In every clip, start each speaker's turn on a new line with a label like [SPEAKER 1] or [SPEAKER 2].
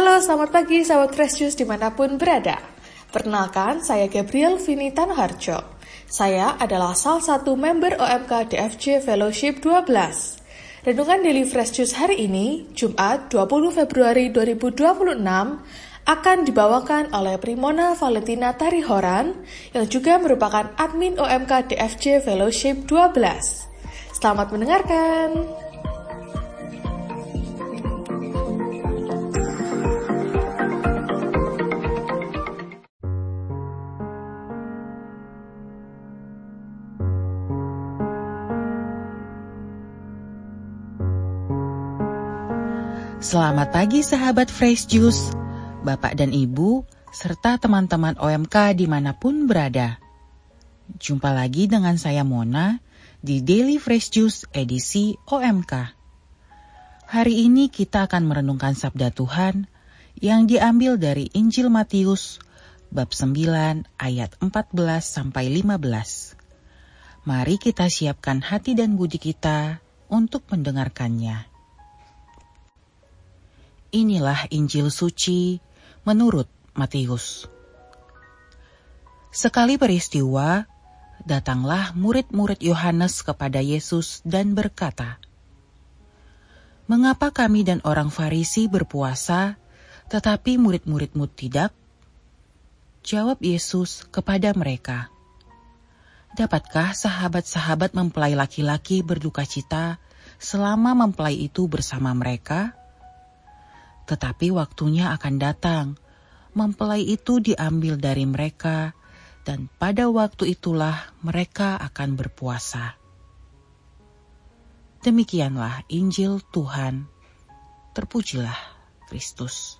[SPEAKER 1] Halo, selamat pagi sahabat Fresh Juice dimanapun berada. Perkenalkan, saya Gabriel Vinitan Harjo. Saya adalah salah satu member OMK DFJ Fellowship 12. Renungan Daily Fresh Juice hari ini, Jumat 20 Februari 2026, akan dibawakan oleh Primona Valentina Tarihoran, yang juga merupakan admin OMK DFJ Fellowship 12. Selamat mendengarkan.
[SPEAKER 2] Selamat pagi sahabat Fresh Juice, Bapak dan Ibu, serta teman-teman OMK dimanapun berada. Jumpa lagi dengan saya Mona di Daily Fresh Juice edisi OMK. Hari ini kita akan merenungkan sabda Tuhan yang diambil dari Injil Matius bab 9 ayat 14-15. Mari kita siapkan hati dan budi kita untuk mendengarkannya. Inilah Injil suci menurut Matius. Sekali peristiwa, datanglah murid-murid Yohanes kepada Yesus dan berkata, "Mengapa kami dan orang Farisi berpuasa, tetapi murid-muridmu tidak?" Jawab Yesus kepada mereka, "Dapatkah sahabat-sahabat mempelai laki-laki berduka cita selama mempelai itu bersama mereka? Tetapi waktunya akan datang, mempelai itu diambil dari mereka, dan pada waktu itulah mereka akan berpuasa." Demikianlah Injil Tuhan. Terpujilah Kristus.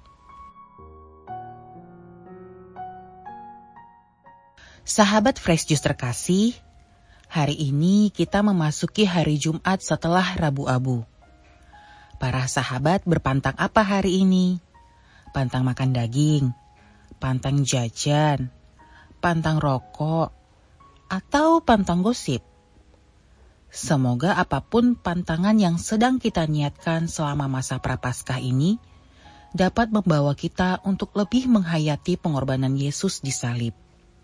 [SPEAKER 2] Sahabat Fresh Juice terkasih, hari ini kita memasuki hari Jumat setelah Rabu Abu. Para sahabat berpantang apa hari ini? Pantang makan daging, pantang jajan, pantang rokok, atau pantang gosip? Semoga apapun pantangan yang sedang kita niatkan selama masa Prapaskah ini dapat membawa kita untuk lebih menghayati pengorbanan Yesus di salib.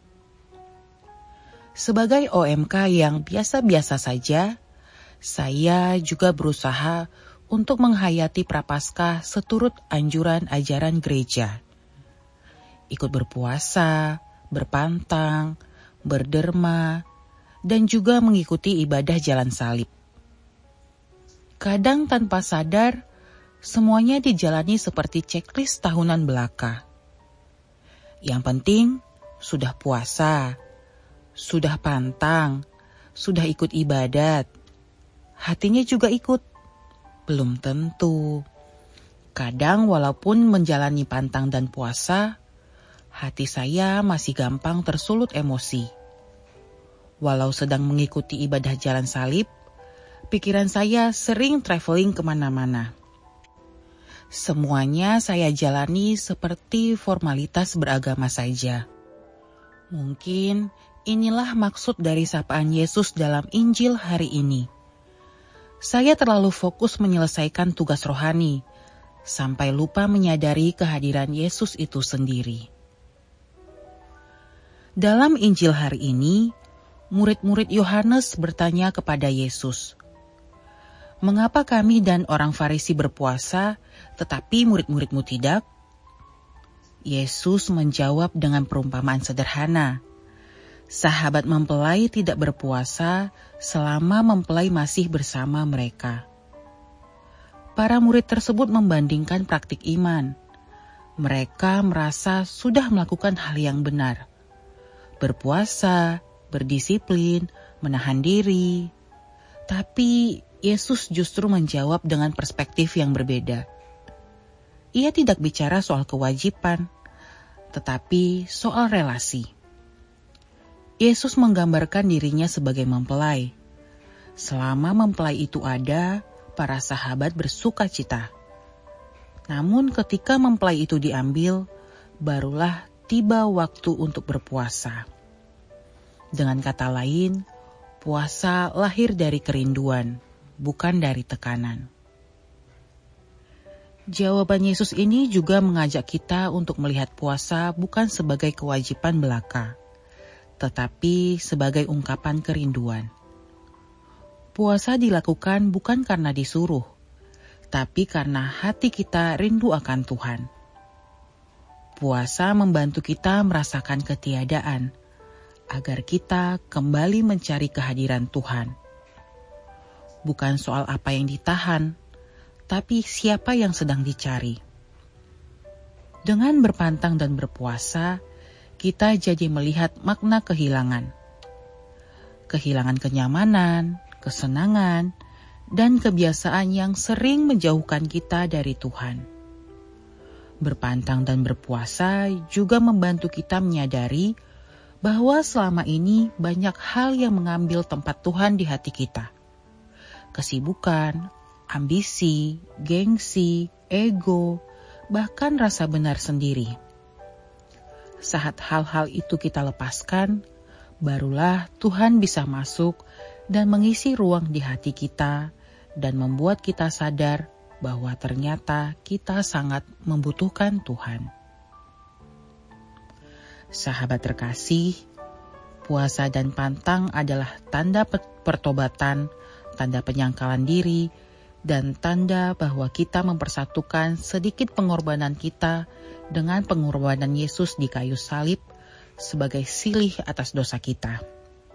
[SPEAKER 2] Sebagai OMK yang biasa-biasa saja, saya juga berusaha untuk menghayati Prapaskah seturut anjuran ajaran gereja. Ikut berpuasa, berpantang, berderma, dan juga mengikuti ibadah jalan salib. Kadang tanpa sadar, semuanya dijalani seperti checklist tahunan belaka. Yang penting, sudah puasa, sudah pantang, sudah ikut ibadat, hatinya juga ikut. Belum tentu. Kadang walaupun menjalani pantang dan puasa, hati saya masih gampang tersulut emosi. Walau sedang mengikuti ibadah jalan salib, pikiran saya sering traveling kemana-mana. Semuanya saya jalani seperti formalitas beragama saja. Mungkin inilah maksud dari sapaan Yesus dalam Injil hari ini. Saya terlalu fokus menyelesaikan tugas rohani, sampai lupa menyadari kehadiran Yesus itu sendiri. Dalam Injil hari ini, murid-murid Yohanes bertanya kepada Yesus, "Mengapa kami dan orang Farisi berpuasa, tetapi murid-muridmu tidak?" Yesus menjawab dengan perumpamaan sederhana. Sahabat mempelai tidak berpuasa selama mempelai masih bersama mereka. Para murid tersebut membandingkan praktik iman. Mereka merasa sudah melakukan hal yang benar. Berpuasa, berdisiplin, menahan diri. Tapi Yesus justru menjawab dengan perspektif yang berbeda. Ia tidak bicara soal kewajiban, tetapi soal relasi. Yesus menggambarkan dirinya sebagai mempelai. Selama mempelai itu ada, para sahabat bersuka cita. Namun ketika mempelai itu diambil, barulah tiba waktu untuk berpuasa. Dengan kata lain, puasa lahir dari kerinduan, bukan dari tekanan. Jawaban Yesus ini juga mengajak kita untuk melihat puasa bukan sebagai kewajiban belaka, tetapi sebagai ungkapan kerinduan. Puasa dilakukan bukan karena disuruh, tapi karena hati kita rindu akan Tuhan. Puasa membantu kita merasakan ketiadaan, agar kita kembali mencari kehadiran Tuhan. Bukan soal apa yang ditahan, tapi siapa yang sedang dicari. Dengan berpantang dan berpuasa, kita jadi melihat makna kehilangan. Kehilangan kenyamanan, kesenangan, dan kebiasaan yang sering menjauhkan kita dari Tuhan. Berpantang dan berpuasa juga membantu kita menyadari bahwa selama ini banyak hal yang mengambil tempat Tuhan di hati kita. Kesibukan, ambisi, gengsi, ego, bahkan rasa benar sendiri. Saat hal-hal itu kita lepaskan, barulah Tuhan bisa masuk dan mengisi ruang di hati kita dan membuat kita sadar bahwa ternyata kita sangat membutuhkan Tuhan. Sahabat terkasih, puasa dan pantang adalah tanda pertobatan, tanda penyangkalan diri, dan tanda bahwa kita mempersatukan sedikit pengorbanan kita dengan pengorbanan Yesus di kayu salib sebagai silih atas dosa kita.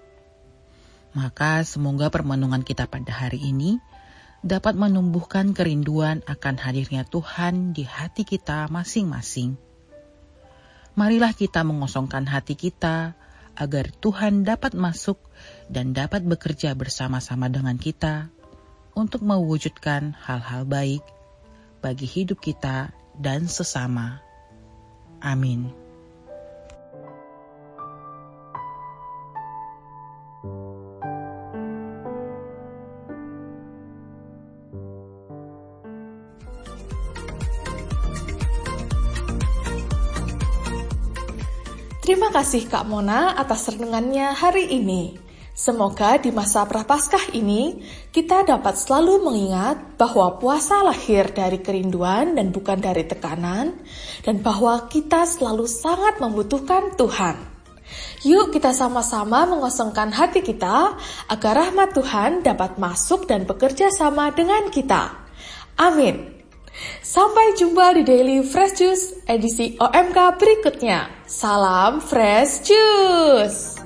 [SPEAKER 2] Maka semoga permenungan kita pada hari ini dapat menumbuhkan kerinduan akan hadirnya Tuhan di hati kita masing-masing. Marilah kita mengosongkan hati kita agar Tuhan dapat masuk dan dapat bekerja bersama-sama dengan kita untuk mewujudkan hal-hal baik bagi hidup kita dan sesama. Amin.
[SPEAKER 1] Terima kasih Kak Mona atas renungannya hari ini. Semoga di masa Prapaskah ini kita dapat selalu mengingat bahwa puasa lahir dari kerinduan dan bukan dari tekanan, dan bahwa kita selalu sangat membutuhkan Tuhan. Yuk kita sama-sama mengosongkan hati kita agar rahmat Tuhan dapat masuk dan bekerja sama dengan kita. Amin. Sampai jumpa di Daily Fresh Juice edisi OMK berikutnya. Salam Fresh Juice.